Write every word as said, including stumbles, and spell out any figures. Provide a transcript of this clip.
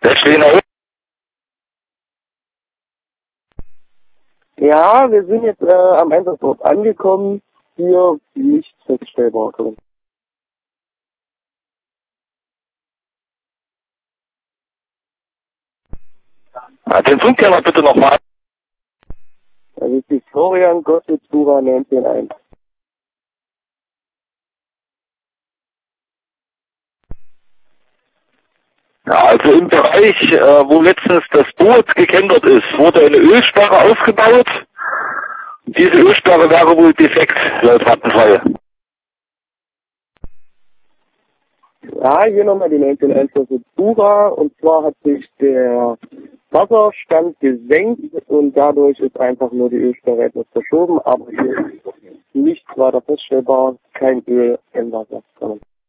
Der stehen auch. Ja, wir sind jetzt äh, am Einsatzort angekommen. Hier nicht feststellbar. Ah, den Funkthema bitte nochmal. Das ist die Florian Gottlieb Dura neunzehn eins. Ja, also im Bereich, äh, wo letztens das Boot gekentert ist, wurde eine Ölsperre aufgebaut. Diese Ölsperre wäre wohl defekt, laut Vattenfall. Ja, hier nochmal die neunzehn eins, das ist Dura. Und zwar hat sich der Wasserstand gesenkt und dadurch ist einfach nur die Ölsperre etwas verschoben. Aber hier ist nichts weiter feststellbar, kein Öl im Wasser.